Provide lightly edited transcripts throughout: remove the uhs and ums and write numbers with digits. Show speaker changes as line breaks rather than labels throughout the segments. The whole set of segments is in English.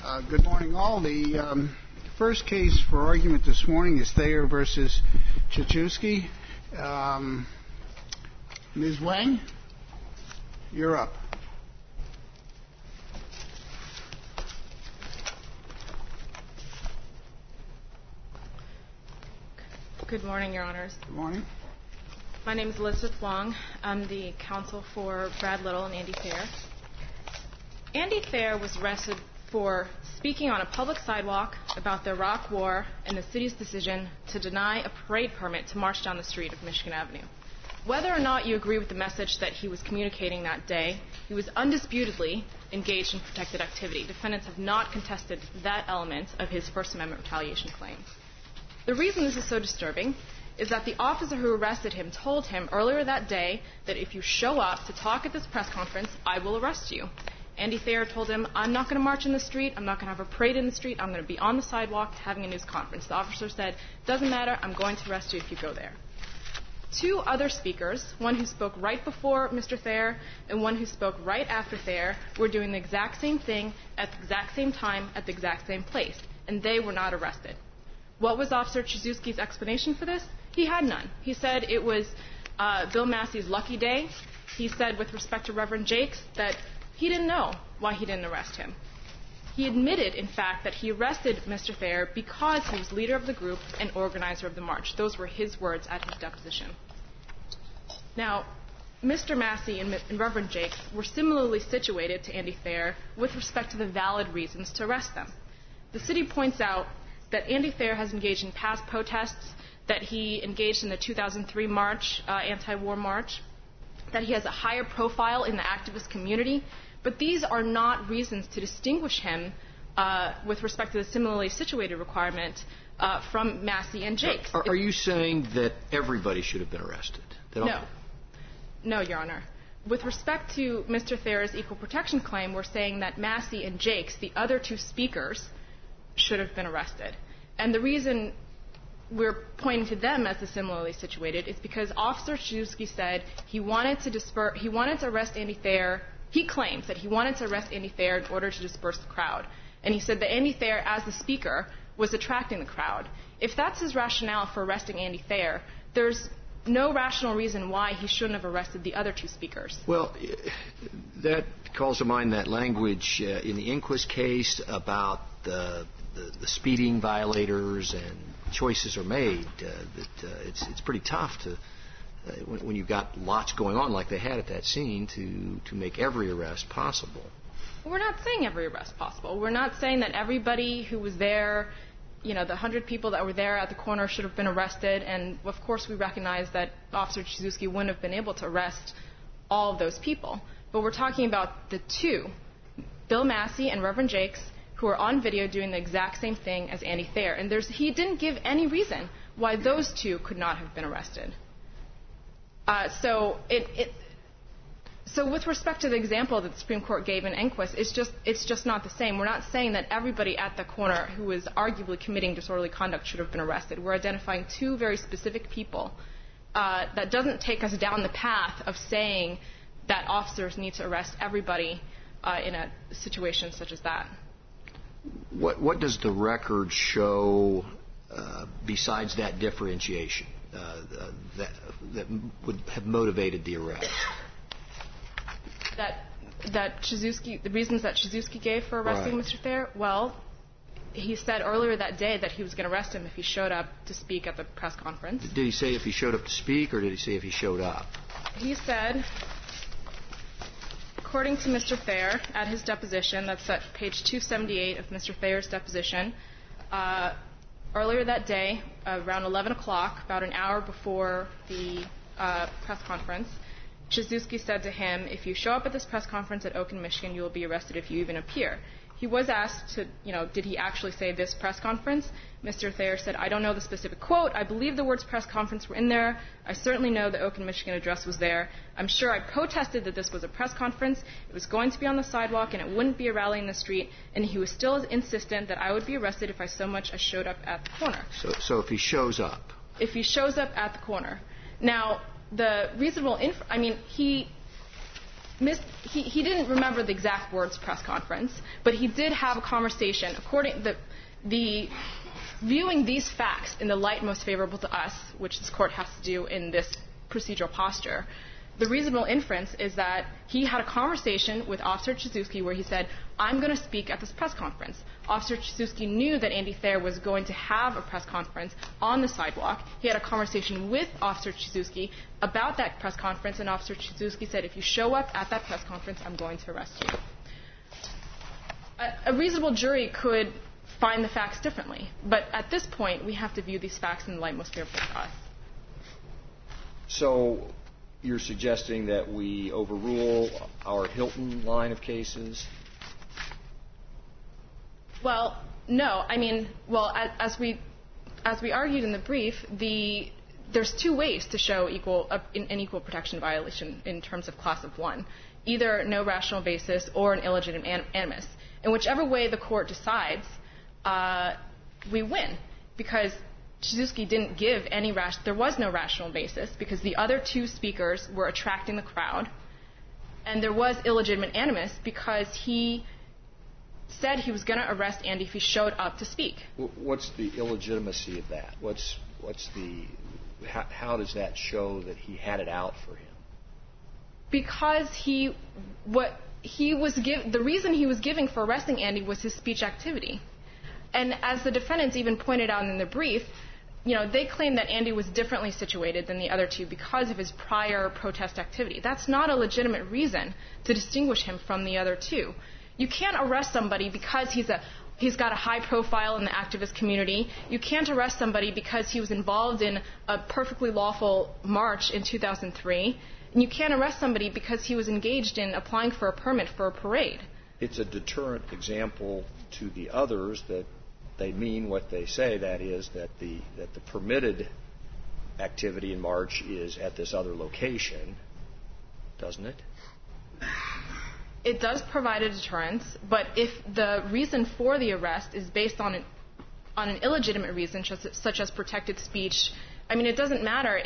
Good morning, all. The first case for argument this morning is Thayer versus Chizewski. Ms. Wang, you're up.
Good morning, Your Honors.
Good morning.
My name is Elizabeth Wong. I'm the counsel for Brad Little and Andy Thayer. Andy Thayer was arrested for speaking on a public sidewalk about the Iraq War and the city's decision to deny a parade permit to march down the street of Michigan Avenue. Whether or not you agree with the message that he was communicating that day, he was undisputedly engaged in protected activity. Defendants have not contested that element of his First Amendment retaliation claim. The reason this is so disturbing is that the officer who arrested him told him earlier that day that if you show up to talk at this press conference, I will arrest you. Andy Thayer told him, I'm not going to march in the street, I'm not going to have a parade in the street, I'm going to be on the sidewalk having a news conference. The officer said, doesn't matter, I'm going to arrest you if you go there. Two other speakers, one who spoke right before Mr. Thayer and one who spoke right after Thayer, were doing the exact same thing at the exact same time at the exact same place, and they were not arrested. What was Officer Chizewski's explanation for this? He had none. He said it was Bill Massey's lucky day. He said with respect to Reverend Jakes that he didn't know why he didn't arrest him. He admitted, in fact, that he arrested Mr. Thayer because he was leader of the group and organizer of the march. Those were his words at his deposition. Now, Mr. Massey and Reverend Jakes were similarly situated to Andy Thayer with respect to the valid reasons to arrest them. The city points out that Andy Thayer has engaged in past protests, that he engaged in the 2003 march, anti-war march, that he has a higher profile in the activist community, but these are not reasons to distinguish him with respect to the similarly situated requirement from Massey and Jakes.
Are you saying that everybody should have been arrested?
No. No, Your Honor. With respect to Mr. Thayer's equal protection claim, we're saying that Massey and Jakes, the other two speakers, should have been arrested. And the reason we're pointing to them as the similarly situated is because Officer Chizewski said he wanted to arrest Andy Thayer. He claims that he wanted to arrest Andy Thayer in order to disperse the crowd. And he said that Andy Thayer, as the speaker, was attracting the crowd. If that's his rationale for arresting Andy Thayer, there's no rational reason why he shouldn't have arrested the other two speakers.
Well, that calls to mind that language in the Inquist case about the speeding violators and choices are made. It's pretty tough to when you've got lots going on like they had at that scene to make every arrest possible.
We're not saying every arrest possible. We're not saying that everybody who was there, the 100 people that were there at the corner should have been arrested. And of course, we recognize that Officer Chizewski wouldn't have been able to arrest all of those people. But we're talking about the two, Bill Massey and Reverend Jakes, who are on video doing the exact same thing as Andy Thayer. And he didn't give any reason why those two could not have been arrested. So with respect to the example that the Supreme Court gave in Inquist, it's just not the same. We're not saying that everybody at the corner who was arguably committing disorderly conduct should have been arrested. We're identifying two very specific people. That doesn't take us down the path of saying that officers need to arrest everybody in a situation such as that.
What does the record show besides that differentiation that would have motivated the arrest?
That Chizewski, the reasons that Chizewski gave for arresting Mr. Thayer? Well, he said earlier that day that he was going to arrest him if he showed up to speak at the press conference.
Did he say if he showed up to speak, or did he say if he showed up?
He said, according to Mr. Thayer, at his deposition, that's at page 278 of Mr. Thayer's deposition, earlier that day, around 11 o'clock, about an hour before the press conference, Chizewski said to him, if you show up at this press conference at Oakland, Michigan, you will be arrested if you even appear. He was asked did he actually say this press conference? Mr. Thayer said, I don't know the specific quote. I believe the words press conference were in there. I certainly know the Oakland, Michigan address was there. I'm sure I protested that this was a press conference. It was going to be on the sidewalk and it wouldn't be a rally in the street. And he was still insistent that I would be arrested if I so much as showed up at the corner.
So if he shows up?
If he shows up at the corner. Now, the reasonable, he didn't remember the exact words press conference, but he did have a conversation. Viewing these facts in the light most favorable to us, which this court has to do in this procedural posture, the reasonable inference is that he had a conversation with Officer Chizewski where he said, I'm going to speak at this press conference. Officer Chizewski knew that Andy Thayer was going to have a press conference on the sidewalk. He had a conversation with Officer Chizewski about that press conference, and Officer Chizewski said, if you show up at that press conference, I'm going to arrest you. A reasonable jury could find the facts differently, but at this point, we have to view these facts in the light most favorable to us.
So you're suggesting that we overrule our Hilton line of cases?
Well, no. I mean, well, as we argued in the brief, there's two ways to show an equal protection violation in terms of class of one, either no rational basis or an illegitimate animus. And whichever way the court decides, we win, because Chizewski didn't give there was no rational basis because the other two speakers were attracting the crowd, and there was illegitimate animus because he said he was going to arrest Andy if he showed up to speak.
What's the illegitimacy of that? How does that show that he had it out for him?
Because the reason he was giving for arresting Andy was his speech activity. And as the defendants even pointed out in the brief, they claim that Andy was differently situated than the other two because of his prior protest activity. That's not a legitimate reason to distinguish him from the other two. You can't arrest somebody because he's got a high profile in the activist community. You can't arrest somebody because he was involved in a perfectly lawful march in 2003. And you can't arrest somebody because he was engaged in applying for a permit for a parade.
It's a deterrent example to the others that they mean what they say, that is, that the permitted activity in March is at this other location, doesn't it?
It does provide a deterrence, but if the reason for the arrest is based on an illegitimate reason, such as protected speech, I mean, it doesn't matter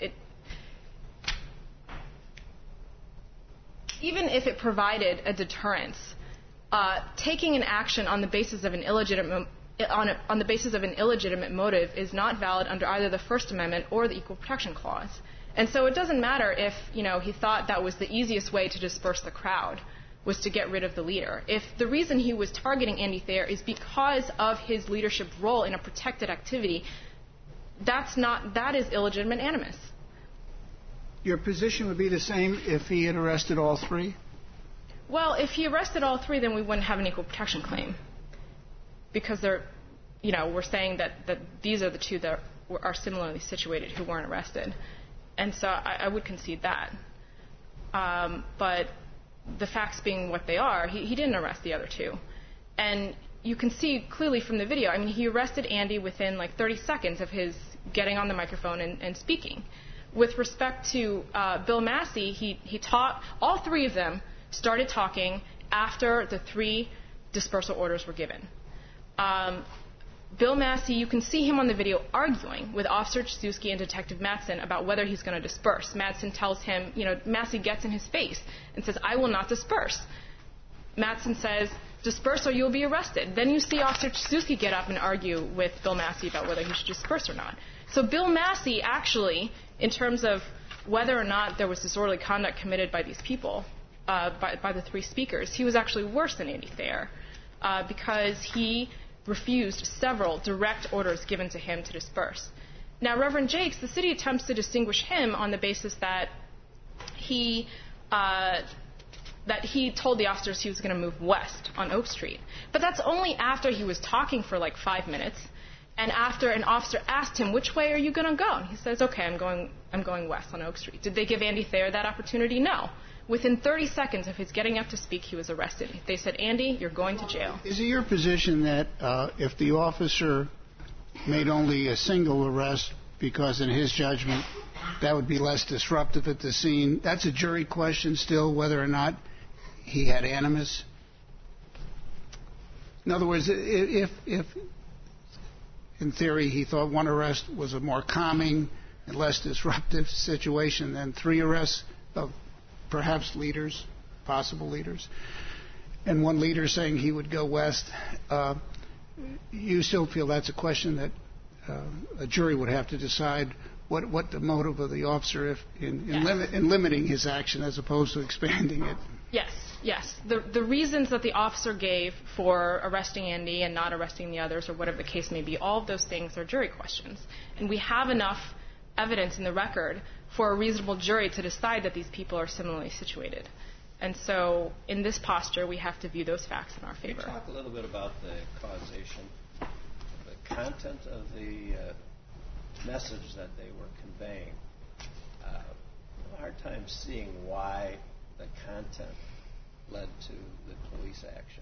even if it provided a deterrence, taking an action on the basis of an illegitimate motive is not valid under either the First Amendment or the Equal Protection Clause. And so it doesn't matter if, he thought that was the easiest way to disperse the crowd, was to get rid of the leader. If the reason he was targeting Andy Thayer is because of his leadership role in a protected activity, that is illegitimate animus.
Your position would be the same if he had arrested all three?
Well, if he arrested all three, then we wouldn't have an equal protection claim. Because we're saying that these are the two that are similarly situated who weren't arrested. And so I would concede that. But the facts being what they are, he didn't arrest the other two. And you can see clearly from the video, I mean, he arrested Andy within 30 seconds of his getting on the microphone and speaking. With respect to Bill Massey, all three of them started talking after the three dispersal orders were given. Bill Massey, you can see him on the video arguing with Officer Chizewski and Detective Mattson about whether he's going to disperse. Mattson tells him, Massey gets in his face and says, I will not disperse. Mattson says, disperse or you'll be arrested. Then you see Officer Chizewski get up and argue with Bill Massey about whether he should disperse or not. So Bill Massey actually, in terms of whether or not there was disorderly conduct committed by these people, by the three speakers, he was actually worse than Andy Thayer because he refused several direct orders given to him to disperse. Now, Reverend Jakes, the city attempts to distinguish him on the basis that he told the officers he was going to move west on Oak Street. But that's only after he was talking for 5 minutes, and after an officer asked him, which way are you going to go? And he says, okay, I'm going west on Oak Street. Did they give Andy Thayer that opportunity? No. Within 30 seconds of his getting up to speak, he was arrested. They said, Andy, you're going to jail.
Is it your position that if the officer made only a single arrest because in his judgment that would be less disruptive at the scene, that's a jury question still, whether or not he had animus? In other words, if in theory he thought one arrest was a more calming and less disruptive situation than three arrests of perhaps leaders, possible leaders, and one leader saying he would go west. You still feel that's a question that a jury would have to decide what the motive of the officer in limiting his action as opposed to expanding it.
Yes. The reasons that the officer gave for arresting Andy and not arresting the others, or whatever the case may be, all of those things are jury questions. And we have enough evidence in the record for a reasonable jury to decide that these people are similarly situated. And so in this posture, we have to view those facts in our favor.
Can you talk a little bit about the causation, the content of the message that they were conveying? I have a hard time seeing why the content led to the police action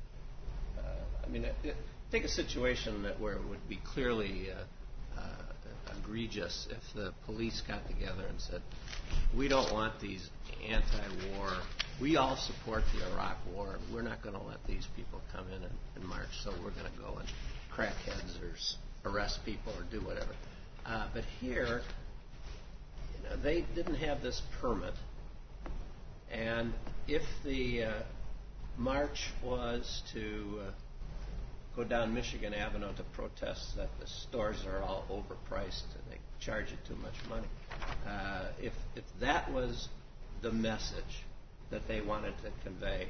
here. Take a situation where it would be clearly egregious if the police got together and said, we don't want these anti-war, we all support the Iraq war, we're not going to let these people come in and march, so we're going to go and crack heads or arrest people or do whatever. But here, they didn't have this permit, and if the march was to go down Michigan Avenue to protest that the stores are all overpriced and they charge you too much money, if that was the message that they wanted to convey,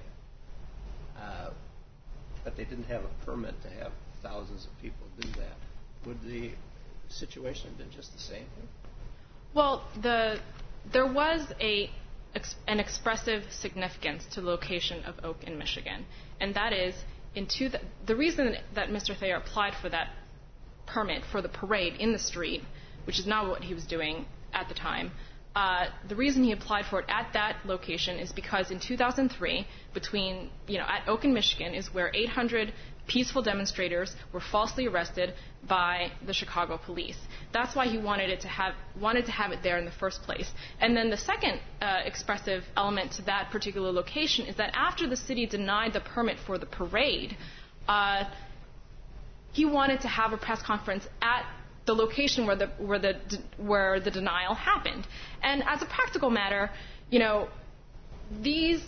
but they didn't have a permit to have thousands of people do that, would the situation have been just the same?
Well, there was an expressive significance to the location of Oak in Michigan, and that is the reason that Mr. Thayer applied for that permit for the parade in the street, which is not what he was doing at the time. The reason he applied for it at that location is because in 2003, at Oak in Michigan is where 800 peaceful demonstrators were falsely arrested by the Chicago police. That's why he wanted to have it there in the first place. And then the second expressive element to that particular location is that after the city denied the permit for the parade, he wanted to have a press conference at the location where the denial happened. And as a practical matter, these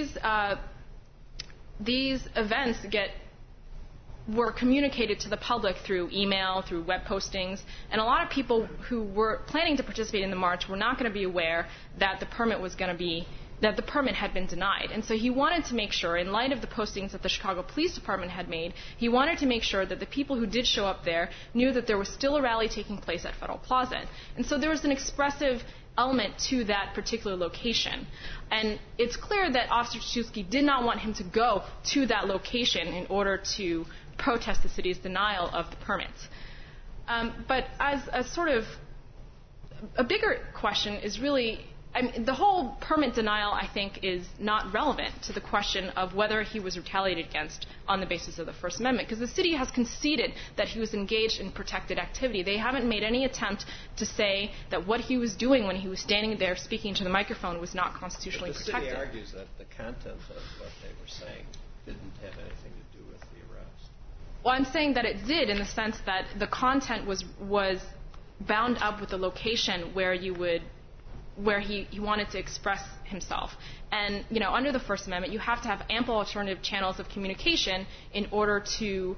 events were communicated to the public through email, through web postings, and a lot of people who were planning to participate in the march were not going to be aware that the permit had been denied. And so he wanted to make sure, in light of the postings that the Chicago Police Department had made, he wanted to make sure that the people who did show up there knew that there was still a rally taking place at Federal Plaza. And so there was an expressive element to that particular location. And it's clear that Officer Chusky did not want him to go to that location in order to protest the city's denial of the permits. But as a sort of a bigger question is really, the whole permit denial, I think, is not relevant to the question of whether he was retaliated against on the basis of the First Amendment, because the city has conceded that he was engaged in protected activity. They haven't made any attempt to say that what he was doing when he was standing there speaking to the microphone was not constitutionally protected.
The city argues that the content of what they were saying didn't have anything to do with the arrest.
Well, I'm saying that it did, in the sense that the content was bound up with the location where he wanted to express himself. And, under the First Amendment, you have to have ample alternative channels of communication in order to,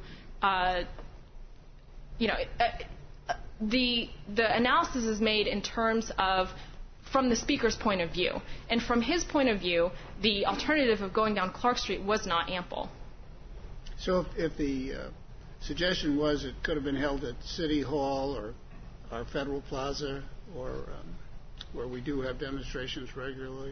the analysis is made in terms of from the speaker's point of view. And from his point of view, the alternative of going down Clark Street was not ample.
So if the suggestion was it could have been held at City Hall or our Federal Plaza or where we do have demonstrations regularly,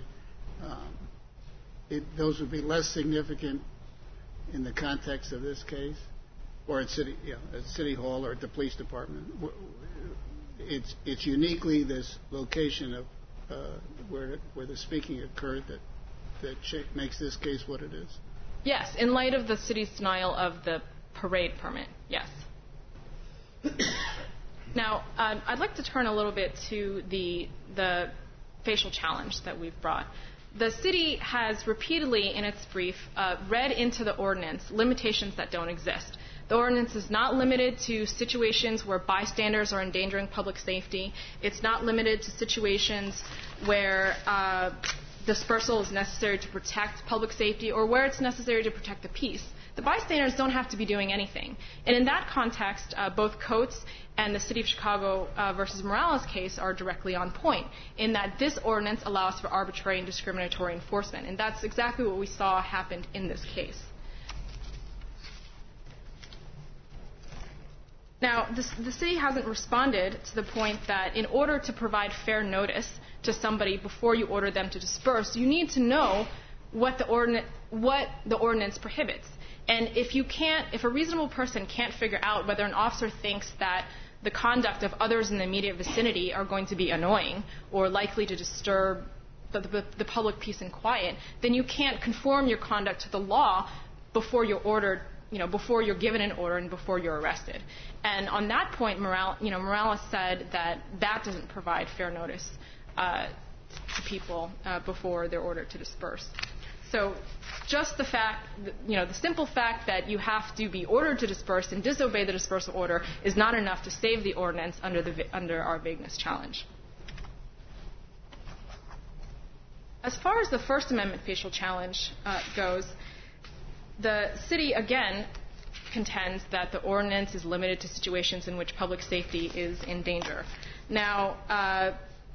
those would be less significant in the context of this case, or at City Hall or at the police department. It's uniquely this location of where the speaking occurred that makes this case what it is.
Yes, in light of the city's denial of the parade permit, yes. Now, I'd like to turn a little bit to the facial challenge that we've brought. The city has repeatedly, in its brief, read into the ordinance limitations that don't exist. The ordinance is not limited to situations where bystanders are endangering public safety. It's not limited to situations where dispersal is necessary to protect public safety or where it's necessary to protect the peace. The bystanders don't have to be doing anything. And in that context, both Coates and the City of Chicago versus Morales case are directly on point in that this ordinance allows for arbitrary and discriminatory enforcement. And that's exactly what we saw happened in this case. Now, the city hasn't responded to the point that in order to provide fair notice to somebody before you order them to disperse, you need to know what the ordinance prohibits. And if a reasonable person can't figure out whether an officer thinks that the conduct of others in the immediate vicinity are going to be annoying or likely to disturb the public peace and quiet, then you can't conform your conduct to the law before you're ordered, before you're given an order and before you're arrested. And on that point, Morales said that doesn't provide fair notice to people before they're ordered to disperse. So just the simple fact that you have to be ordered to disperse and disobey the dispersal order is not enough to save the ordinance under our vagueness challenge. As far as the First Amendment facial challenge goes, the city, again, contends that the ordinance is limited to situations in which public safety is in danger. Now,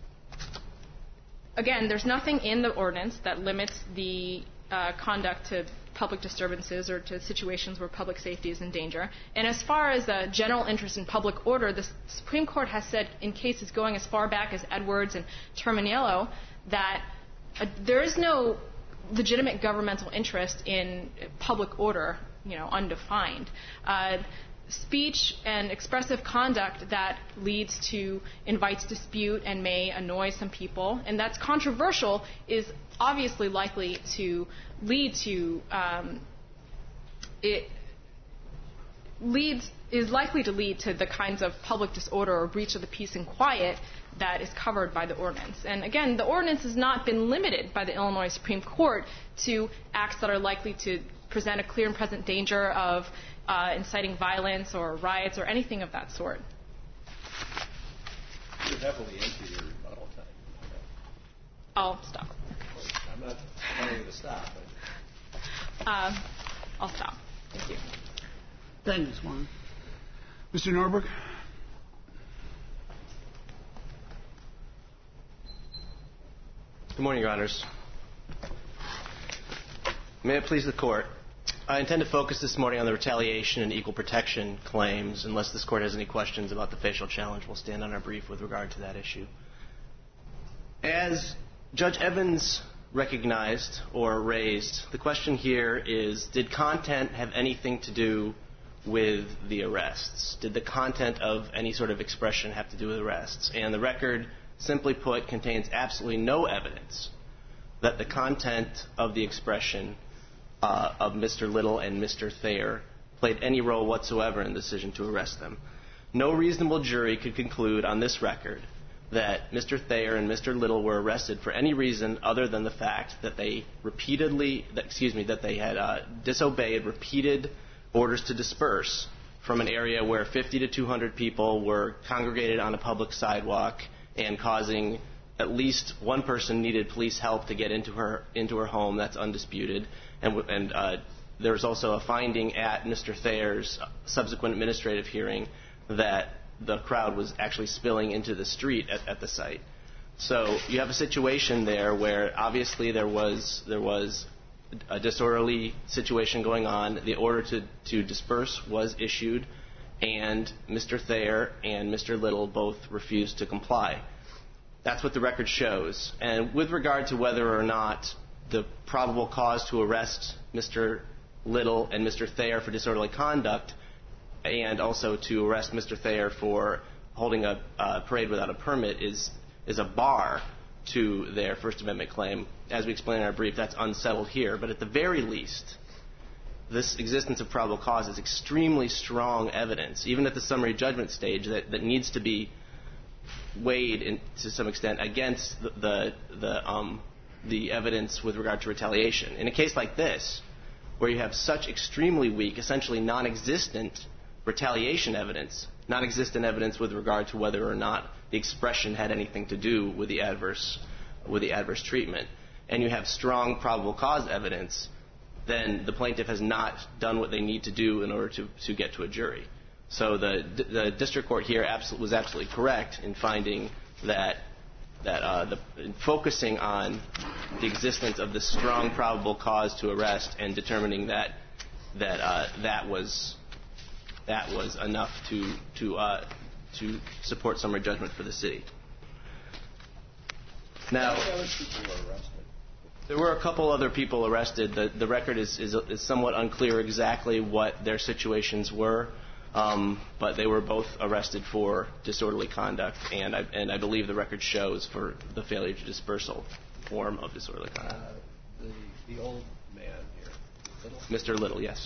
again, there's nothing in the ordinance that limits the conduct to public disturbances or to situations where public safety is in danger. And as far as a general interest in public order, the Supreme Court has said in cases going as far back as Edwards and Terminiello that there is no legitimate governmental interest in public order, undefined. Speech and expressive conduct that invites dispute and may annoy some people, and that's controversial, is obviously likely to lead to the kinds of public disorder or breach of the peace and quiet that is covered by the ordinance. And again, the ordinance has not been limited by the Illinois Supreme Court to acts that are likely to present a clear and present danger of inciting violence or riots or anything of that sort.
You're heavily into your rebuttal time.
I'll stop.
I'm not telling you to stop.
I'll stop. Thank you.
Thank you, Ms. Wong. Mr. Norberg?
Good morning, Your Honors. May it please the Court. I intend to focus this morning on the retaliation and equal protection claims. Unless this Court has any questions about the facial challenge, we'll stand on our brief with regard to that issue. As Judge Evans recognized or raised, the question here is, did content have anything to do with the arrests? Did the content of any sort of expression have to do with arrests? And the record, simply put, contains absolutely no evidence that the content of the expression of Mr. Little and Mr. Thayer played any role whatsoever in the decision to arrest them. No reasonable jury could conclude on this record that Mr. Thayer and Mr. Little were arrested for any reason other than the fact that they had disobeyed repeated orders to disperse from an area where 50 to 200 people were congregated on a public sidewalk and causing at least one person needed police help to get into her home. That's undisputed. And there was also a finding at Mr. Thayer's subsequent administrative hearing that the crowd was actually spilling into the street at the site. So you have a situation there where obviously there was a disorderly situation going on. The order to disperse was issued, and Mr. Thayer and Mr. Little both refused to comply. That's what the record shows. And with regard to whether or not the probable cause to arrest Mr. Little and Mr. Thayer for disorderly conduct and also to arrest Mr. Thayer for holding a parade without a permit is a bar to their First Amendment claim. As we explained in our brief, that's unsettled here. But at the very least, this existence of probable cause is extremely strong evidence, even at the summary judgment stage, that needs to be weighed to some extent against the evidence with regard to retaliation. In a case like this, where you have such extremely weak, essentially non-existent retaliation evidence, non-existent evidence with regard to whether or not the expression had anything to do with the adverse treatment, and you have strong probable cause evidence, then the plaintiff has not done what they need to do in order to get to a jury. So the district court here was absolutely correct in finding that in focusing on the existence of the strong probable cause to arrest and determining that was enough to support summary judgment for the city. Now, there were a couple other people arrested. The record is somewhat unclear exactly what their situations were, but they were both arrested for disorderly conduct, and I believe the record shows for the failure to dispersal form of disorderly conduct.
The old man here, Little?
Mr. Little, yes.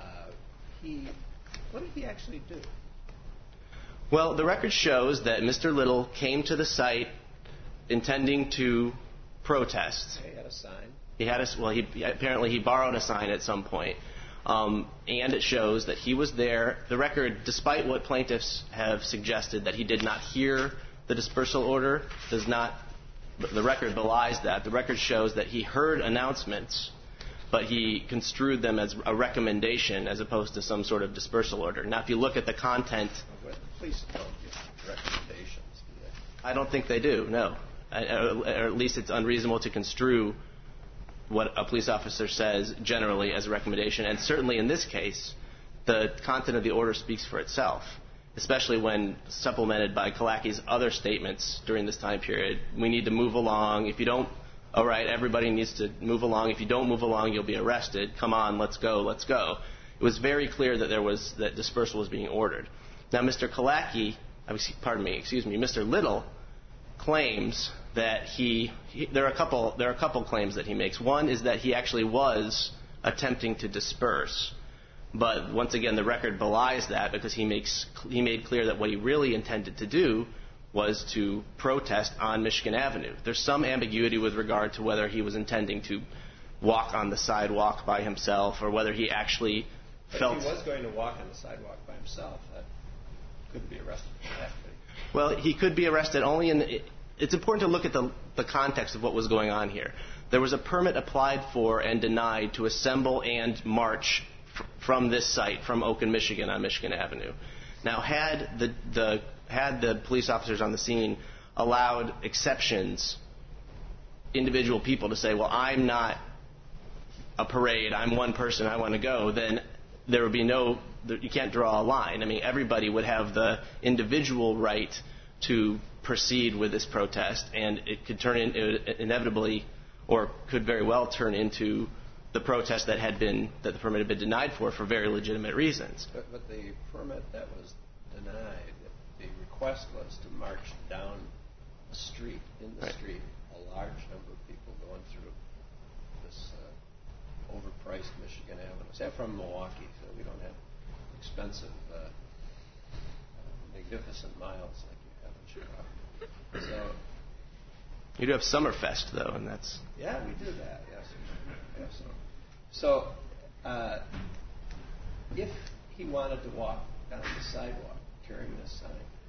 What did he actually do?
Well, the record shows that Mr. Little came to the site intending to protest.
He had a sign.
Apparently he borrowed a sign at some point. And it shows that he was there. The record, despite what plaintiffs have suggested, that he did not hear the dispersal order, the record belies that. The record shows that he heard announcements, but he construed them as a recommendation as opposed to some sort of dispersal order. Now, if you look at the content...
The police don't give recommendations, do they?
I don't think they do, no. Or at least it's unreasonable to construe what a police officer says generally as a recommendation. And certainly in this case, the content of the order speaks for itself, especially when supplemented by Kalacki's other statements during this time period. We need to move along. If you don't, all right, everybody needs to move along. If you don't move along, you'll be arrested. Come on, let's go, let's go. It was very clear that dispersal was being ordered. Now, Mr. Little claims that there are a couple claims that he makes. One is that he actually was attempting to disperse, but once again the record belies that because he made clear that what he really intended to do was to protest on Michigan Avenue. There's some ambiguity with regard to whether he was intending to walk on the sidewalk by himself or whether he actually felt...
If he was going to walk on the sidewalk by himself, that couldn't be arrested for that.
Well, he could be arrested only in... It's important to look at the context of what was going on here. There was a permit applied for and denied to assemble and march from this site, from Oakland, Michigan, on Michigan Avenue. Now, had the police officers on the scene allowed exceptions, individual people to say, well, I'm not a parade, I'm one person, I want to go, then there would be you can't draw a line. I mean, everybody would have the individual right to proceed with this protest, and it could turn inevitably, or could very well turn into the protest that the permit had been denied for very legitimate reasons.
But the permit that was denied, the request was to march down the street, street, a large number of people going through this overpriced Michigan Avenue. Except from Milwaukee, so we don't have expensive, magnificent miles like you have in Chicago. So,
you do have Summerfest, though, and that's...
Yeah, we do that, yes. So, if he wanted to walk down the sidewalk carrying this sign,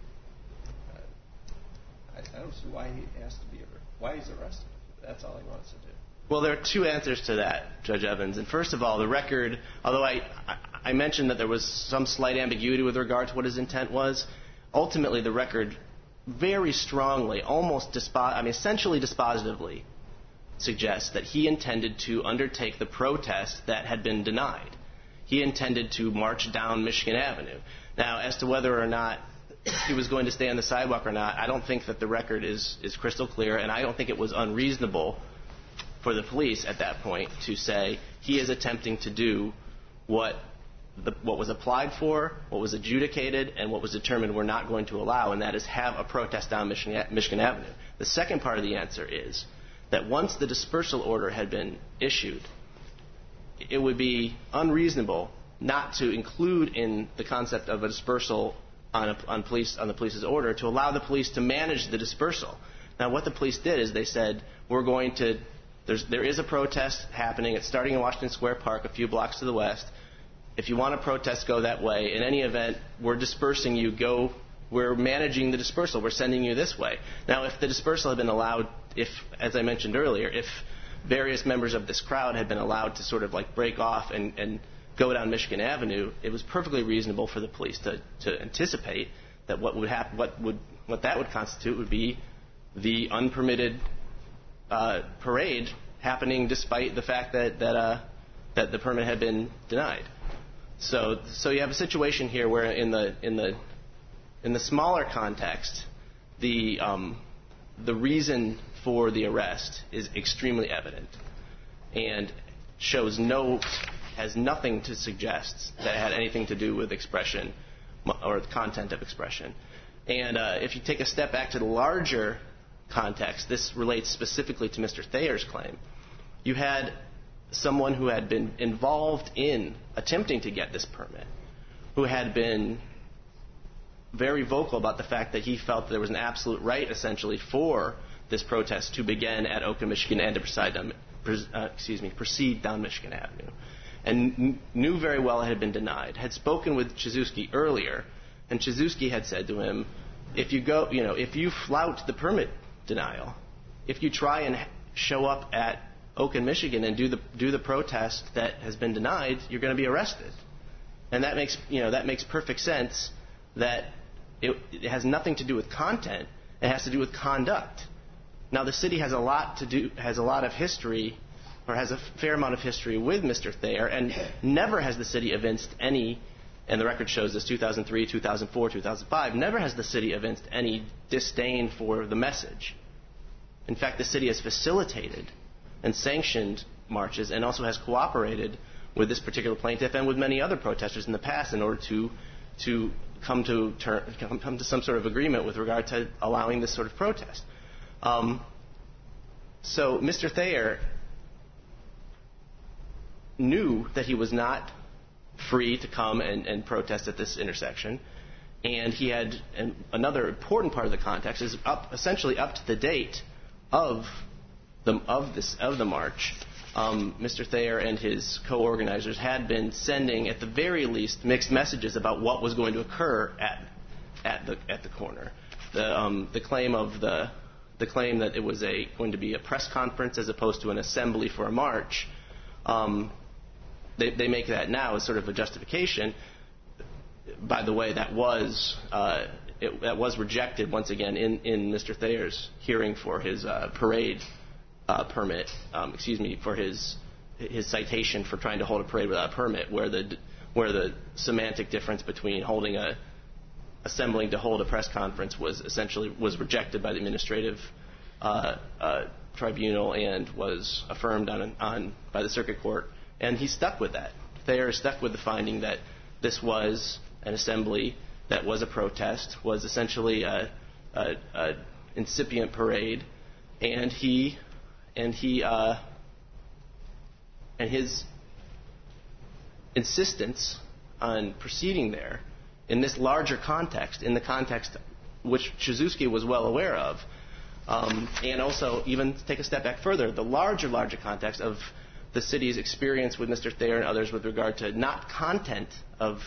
I don't see why he has to be arrested. Why he's arrested. That's all he wants to do.
Well, there are two answers to that, Judge Evans. And first of all, the record, although I mentioned that there was some slight ambiguity with regard to what his intent was, ultimately the record very strongly, essentially dispositively, suggests that he intended to undertake the protest that had been denied. He intended to march down Michigan Avenue. Now, as to whether or not he was going to stay on the sidewalk or not, I don't think that the record is crystal clear, and I don't think it was unreasonable for the police at that point to say he is attempting to do what was applied for, what was adjudicated, and what was determined we're not going to allow, and that is have a protest down Michigan Avenue. The second part of the answer is that once the dispersal order had been issued, it would be unreasonable not to include in the concept of a dispersal on the police's order to allow the police to manage the dispersal. Now, what the police did is they said, there is a protest happening. It's starting in Washington Square Park, a few blocks to the west. If you want to protest, go that way. In any event, we're dispersing you. Go. We're managing the dispersal. We're sending you this way. Now, if the dispersal had been allowed, as I mentioned earlier, if various members of this crowd had been allowed to sort of like break off and go down Michigan Avenue, it was perfectly reasonable for the police to anticipate that what that would constitute would be the unpermitted parade happening despite the fact that the permit had been denied. So you have a situation here where in the smaller context, the reason for the arrest is extremely evident and has nothing to suggest that it had anything to do with expression or the content of expression. And if you take a step back to the larger context, this relates specifically to Mr. Thayer's claim. You had someone who had been involved in attempting to get this permit, who had been very vocal about the fact that he felt that there was an absolute right, essentially, for this protest to begin at Oakland, Michigan, and to proceed down Michigan Avenue, and knew very well it had been denied. Had spoken with Chizewski earlier, and Chizewski had said to him, if you flout the permit denial, if you try and show up at Oakland, Michigan, and do the protest that has been denied, you're going to be arrested. And that makes perfect sense. That it has nothing to do with content; it has to do with conduct. Now, the city has a lot of history, or has a fair amount of history with Mr. Thayer, and never has the city evinced any, and the record shows this, 2003, 2004, 2005, never has the city evinced any disdain for the message. In fact, the city has facilitated and sanctioned marches and also has cooperated with this particular plaintiff and with many other protesters in the past in order to come to some sort of agreement with regard to allowing this sort of protest. So Mr. Thayer knew that he was not free to come and protest at this intersection, and he had another important part of the context is essentially up to the date of the march. Mr. Thayer and his co-organizers had been sending, at the very least, mixed messages about what was going to occur at the corner. The claim that it was going to be a press conference as opposed to an assembly for a march. They make that now as sort of a justification. By the way, that was rejected once again in Mr. Thayer's hearing for his parade permit. For his citation for trying to hold a parade without a permit, where the semantic difference between assembling to hold a press conference was rejected by the administrative tribunal and was affirmed by the circuit court, and he stuck with that. Thayer stuck with the finding that this was an assembly, that was a protest, was essentially a incipient parade, and his insistence on proceeding there in this larger context, in the context which Chizewski was well aware of, and also even take a step back further, the larger context of the city's experience with Mr. Thayer and others with regard to not content of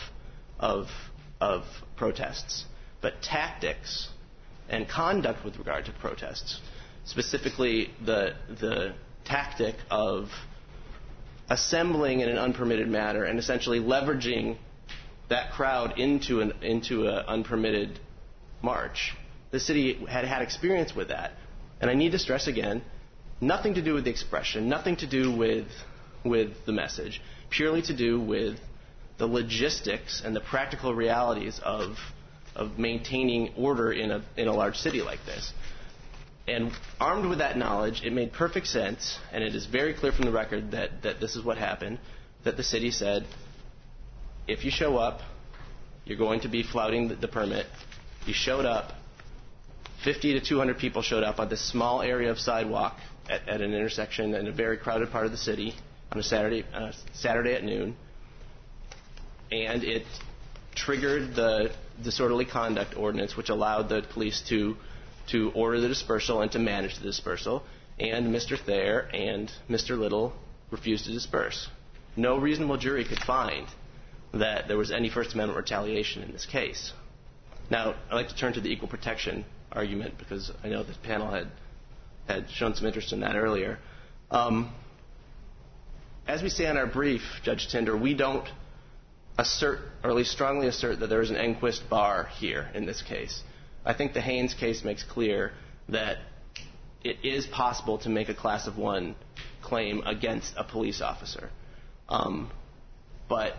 protests, but tactics and conduct with regard to protests. Specifically, the tactic of assembling in an unpermitted manner and essentially leveraging that crowd into an unpermitted march. The city had experience with that. And I need to stress again, nothing to do with the expression, nothing to do with the message, purely to do with the logistics and the practical realities of maintaining order in a large city like this. And armed with that knowledge, it made perfect sense, and it is very clear from the record that this is what happened, that the city said, if you show up, you're going to be flouting the permit. You showed up. 50 to 200 people showed up on this small area of sidewalk at an intersection in a very crowded part of the city on a Saturday at noon. And it triggered the disorderly conduct ordinance, which allowed the police to order the dispersal and to manage the dispersal. And Mr. Thayer and Mr. Little refused to disperse. No reasonable jury could find that there was any First Amendment retaliation in this case. Now, I'd like to turn to the equal protection argument, because I know this panel had shown some interest in that earlier. As we say in our brief, Judge Tinder, we don't assert, or at least strongly assert, that there is an Enquist bar here in this case. I think the Haynes case makes clear that it is possible to make a Class of 1 claim against a police officer. But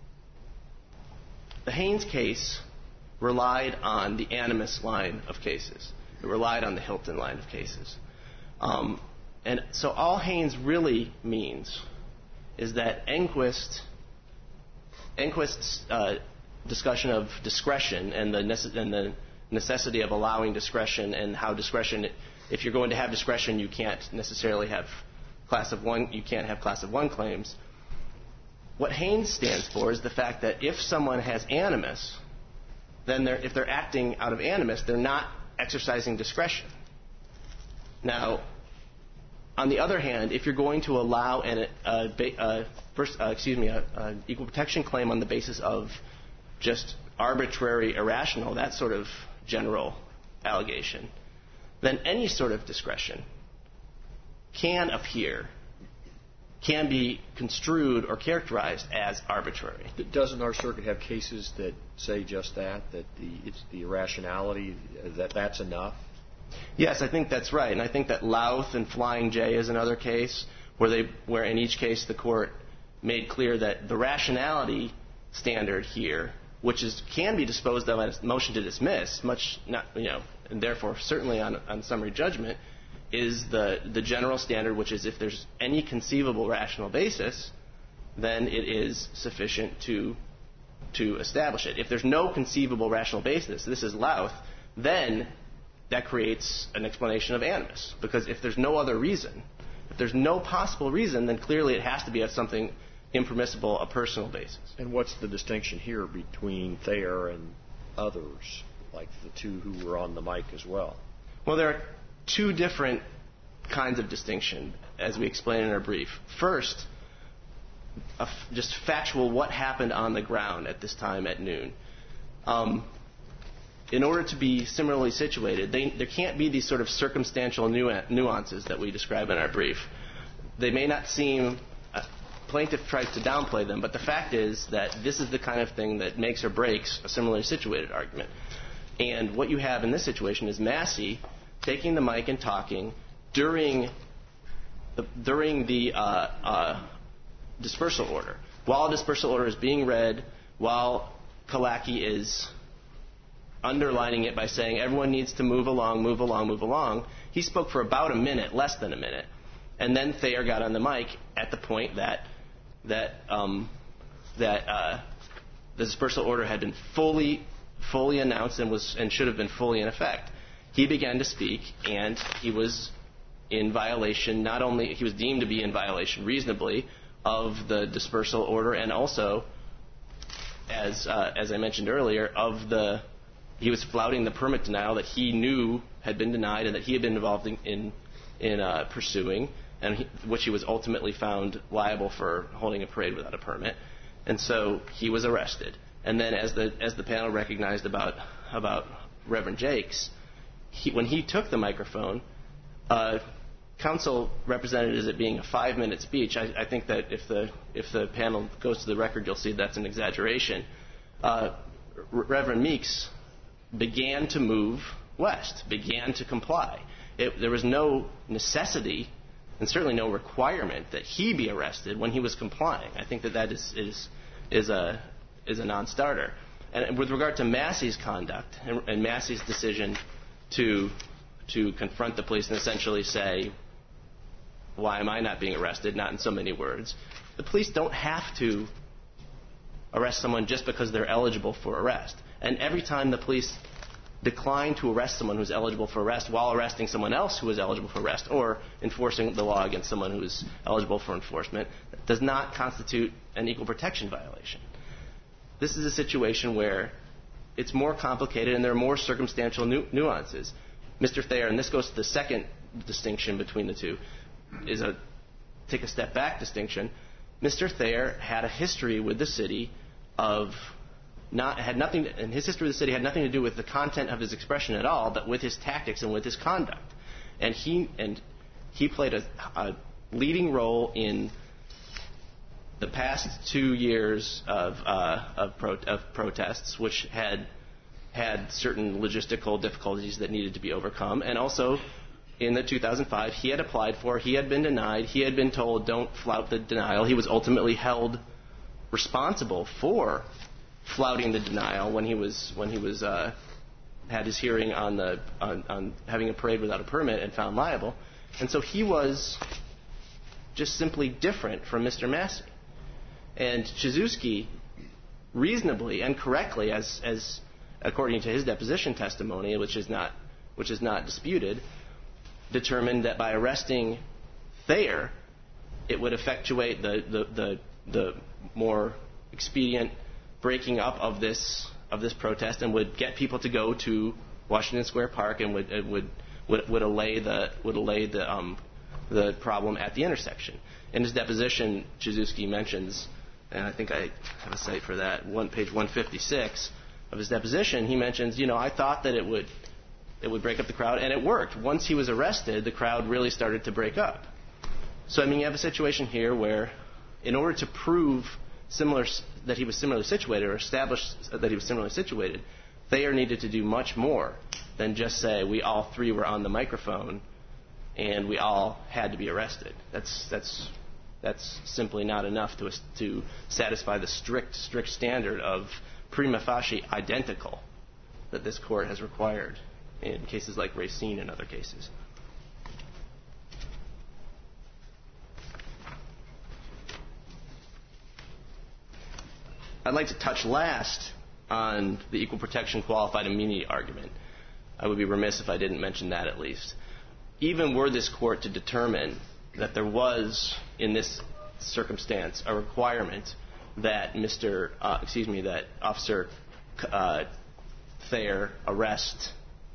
the Haynes case relied on the animus line of cases. It relied on the Hilton line of cases. And so all Haynes really means is that Enquist's discussion of discretion and the necessity of allowing discretion, and how discretion, if you're going to have discretion, you can't necessarily have Class of 1, you can't have Class of 1 claims. What Haynes stands for is the fact that if someone has animus, then if they're acting out of animus, they're not exercising discretion. Now, on the other hand, if you're going to allow an equal protection claim on the basis of just arbitrary, irrational, that sort of general allegation, then any sort of discretion can be construed or characterized as arbitrary.
Doesn't our circuit have cases that say just that it's the irrationality, that's enough?
Yes, I think that's right. And I think that Louth and Flying J is another case where in each case the court made clear that the rationality standard here, which can be disposed of as a motion to dismiss, and therefore certainly on summary judgment, is the general standard, which is if there's any conceivable rational basis, then it is sufficient to establish it. If there's no conceivable rational basis, this is Louth, then that creates an explanation of animus. Because if there's no other reason, if there's no possible reason, then clearly it has to be at something impermissible, a personal basis.
And what's the distinction here between Thayer and others, like the two who were on the mic as well?
Well, there are two different kinds of distinction, as we explain in our brief. First, just factual, what happened on the ground at this time at noon. In order to be similarly situated, there can't be these sort of circumstantial nuances that we describe in our brief. They may not seem, plaintiff tries to downplay them, but the fact is that this is the kind of thing that makes or breaks a similarly situated argument. And what you have in this situation is Massey taking the mic and talking during the dispersal order. While a dispersal order is being read, while Kalaki is underlining it by saying everyone needs to move along, move along, move along, he spoke for about a minute, less than a minute. And then Thayer got on the mic at the point that the dispersal order had been fully announced and should have been fully in effect. He began to speak, and he was in violation, not only, he was deemed to be in violation reasonably of the dispersal order, and also, as I mentioned earlier, he was flouting the permit denial that he knew had been denied and that he had been involved in pursuing, and which he was ultimately found liable for holding a parade without a permit. And so he was arrested. And then, as the panel recognized about Reverend Jakes, when he took the microphone, counsel represented it as it being a 5-minute speech. I think that if the panel goes to the record, you'll see that's an exaggeration. Reverend Meeks began to move west, began to comply. There was no necessity and certainly no requirement that he be arrested when he was complying. I think that is a non-starter. And with regard to Massey's conduct and Massey's decision to confront the police and essentially say, why am I not being arrested, not in so many words, the police don't have to arrest someone just because they're eligible for arrest. And every time the police decline to arrest someone who's eligible for arrest while arresting someone else who is eligible for arrest or enforcing the law against someone who is eligible for enforcement, does not constitute an equal protection violation. This is a situation where it's more complicated and there are more circumstantial nuances. Mr. Thayer, and this goes to the second distinction between the two, is a take a step back distinction. Mr. Thayer had a history with the city and his history with the city had nothing to do with the content of his expression at all, but with his tactics and with his conduct. And he played a leading role in the past 2 years of protests, which had certain logistical difficulties that needed to be overcome, and also in the 2005, he had applied for, he had been denied, he had been told don't flout the denial. He was ultimately held responsible for flouting the denial when he had his hearing on having a parade without a permit and found liable. And so he was just simply different from Mr. Massey. And Chizewski, reasonably and correctly, as according to his deposition testimony, which is not disputed, determined that by arresting Thayer, it would effectuate the more expedient breaking up of this protest and would get people to go to Washington Square Park and would allay the problem at the intersection. In his deposition, Chizewski mentions, and I think I have a cite for that, page 156 of his deposition, he mentions, I thought that it would break up the crowd, and it worked. Once he was arrested, the crowd really started to break up. So, you have a situation here where, in order to prove that he was similarly situated or establish that he was similarly situated, Thayer needed to do much more than just say we all three were on the microphone and we all had to be arrested. That's simply not enough to satisfy the strict standard of prima facie identical that this court has required in cases like Racine and other cases. I'd like to touch last on the equal protection qualified immunity argument. I would be remiss if I didn't mention that at least. Even were this court to determine that there was, in this circumstance, a requirement that that Officer Thayer arrest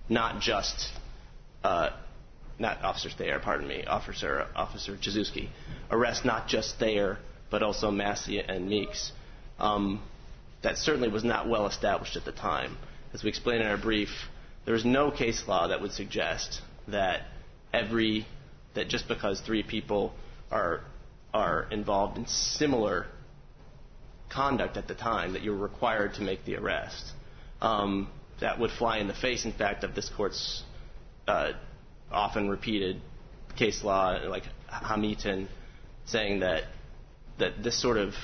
Officer Chizewski arrest not just Thayer but also Massey and Meeks. That certainly was not well established at the time. As we explained in our brief, there is no case law that would suggest that just because three people are involved in similar conduct at the time that you're required to make the arrest. That would fly in the face, in fact, of this court's often repeated case law, like Hamilton, saying that this sort of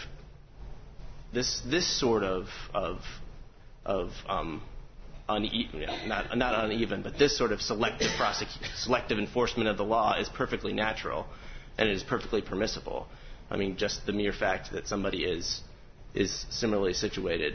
not uneven, but this sort of selective enforcement of the law is perfectly natural and it is perfectly permissible. Just the mere fact that somebody is similarly situated,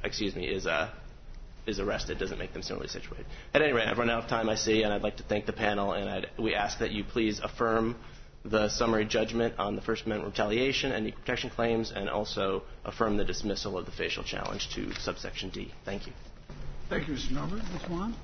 is arrested doesn't make them similarly situated. At any rate, I've run out of time, I see, and I'd like to thank the panel, and we ask that you please affirm the summary judgment on the First Amendment retaliation and equal protection claims, and also affirm the dismissal of the facial challenge to subsection D. Thank you.
Thank you, Mr. Norbert. Ms. Wan?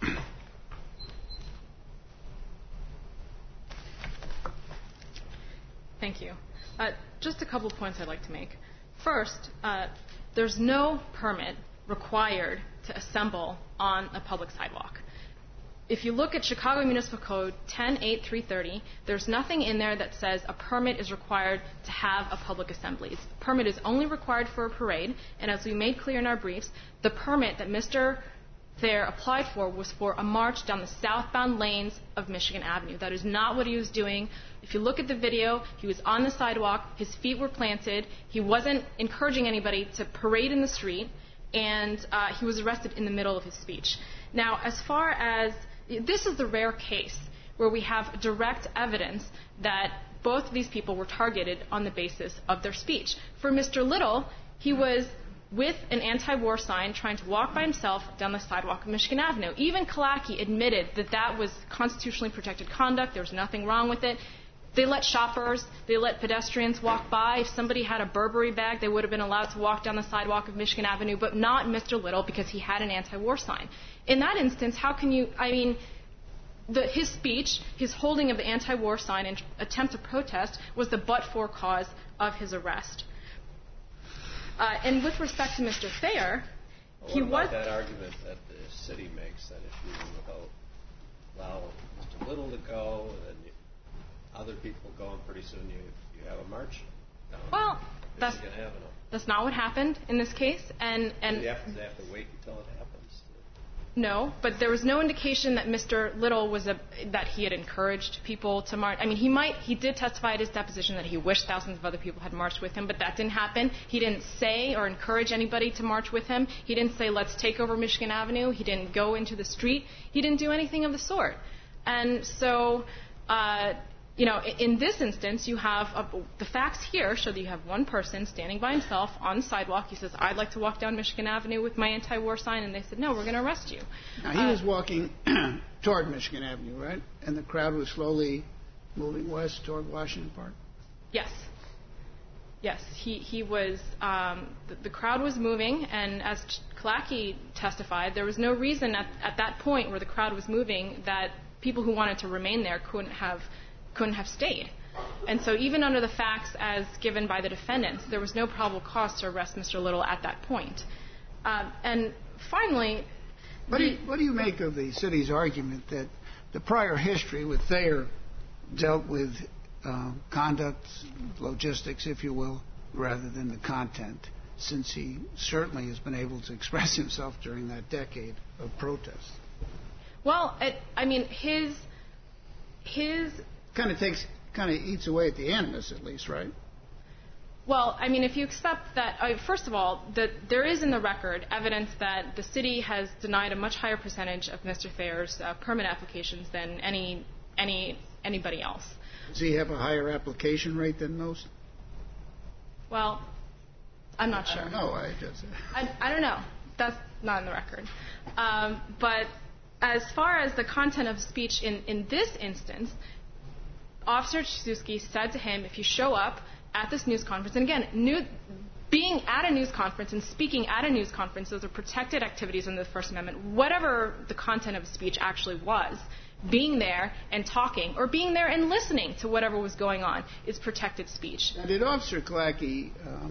Thank you. Just a couple of points I'd like to make. First, there's no permit required to assemble on a public sidewalk. If you look at Chicago Municipal Code 10.8.330, there's nothing in there that says a permit is required to have a public assembly. A permit is only required for a parade, and as we made clear in our briefs, the permit that Mr. Thayer applied for was for a march down the southbound lanes of Michigan Avenue. That is not what he was doing. If you look at the video, he was on the sidewalk, his feet were planted, he wasn't encouraging anybody to parade in the street, and he was arrested in the middle of his speech. Now, as far as this is the rare case where we have direct evidence that both of these people were targeted on the basis of their speech. For Mr. Little, he was with an anti-war sign trying to walk by himself down the sidewalk of Michigan Avenue. Even Kalaki admitted that that was constitutionally protected conduct. There was nothing wrong with it. They let shoppers, they let pedestrians walk by. If somebody had a Burberry bag, they would have been allowed to walk down the sidewalk of Michigan Avenue, but not Mr. Little because he had an anti-war sign. In that instance, how can you, his speech, his holding of the anti-war sign and attempt to protest was the but-for cause of his arrest. And with respect to Mr. Thayer,
he was... What about that argument that the city makes that if you allow Mr. Little to go, then other people going, pretty soon you have a march.
Well, that's not what happened in this case, and
they have to wait until it happens.
No, but there was no indication that Mr. Little that he had encouraged people to march. I mean, he did testify at his deposition that he wished thousands of other people had marched with him, but that didn't happen. He didn't say or encourage anybody to march with him. He didn't say, let's take over Michigan Avenue. He didn't go into the street. He didn't do anything of the sort. And so, in this instance, you have the facts here show that you have one person standing by himself on the sidewalk. He says, I'd like to walk down Michigan Avenue with my anti-war sign. And they said, no, we're going to arrest you.
Now, he was walking toward Michigan Avenue, right? And the crowd was slowly moving west toward Washington Park?
Yes. Yes, he was, the crowd was moving, and as Kalaki testified, there was no reason at that point where the crowd was moving that people who wanted to remain there couldn't have stayed. And so even under the facts as given by the defendants, there was no probable cause to arrest Mr. Little at that point. And finally...
What do you make of the city's argument that the prior history with Thayer dealt with conduct, logistics, if you will, rather than the content, since he certainly has been able to express himself during that decade of protest?
Well, his
kind of eats away at the animus, at least, right?
Well, if you accept that, first of all, that there is in the record evidence that the city has denied a much higher percentage of Mr. Thayer's permit applications than anybody else.
Does he have a higher application rate than most?
Well, I'm not sure.
I
don't know. That's not in the record. But as far as the content of speech in this instance, Officer Chisuski said to him, if you show up at this news conference, and again, being at a news conference and speaking at a news conference, those are protected activities under the First Amendment, whatever the content of speech actually was, being there and talking, or being there and listening to whatever was going on, is protected speech.
Now, did Officer Kalaki,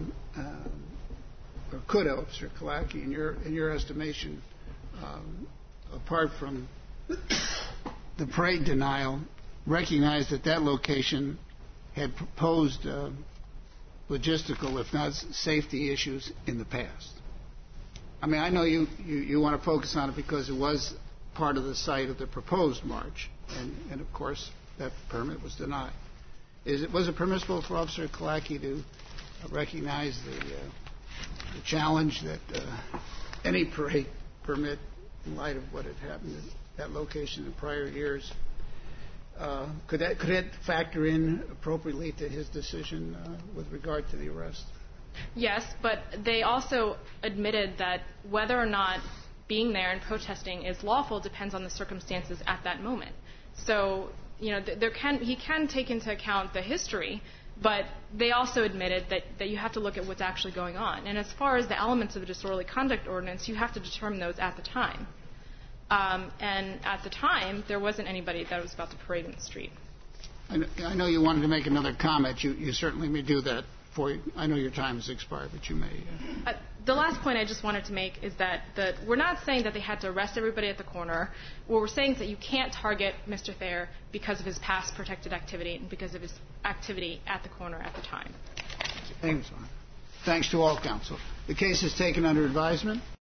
or could Officer Kalaki, in your estimation, apart from the parade denial, recognize that location had proposed logistical, if not safety issues in the past? I know you want to focus on it because it was part of the site of the proposed march, and of course that permit was denied. Was it permissible for Officer Kalaki to recognize the challenge that any parade permit, in light of what had happened at that location in prior years, could that factor in appropriately to his decision with regard to the arrest?
Yes, but they also admitted that whether or not being there and protesting is lawful depends on the circumstances at that moment. So, he can take into account the history, but they also admitted that you have to look at what's actually going on. And as far as the elements of the disorderly conduct ordinance, you have to determine those at the time. And at the time, there wasn't anybody that was about to parade in the street.
I know you wanted to make another comment. You certainly may do that. I know your time has expired, but you may.
The last point I just wanted to make is that we're not saying that they had to arrest everybody at the corner. What we're saying is that you can't target Mr. Thayer because of his past protected activity and because of his activity at the corner at the time.
Thanks to all counsel. The case is taken under advisement.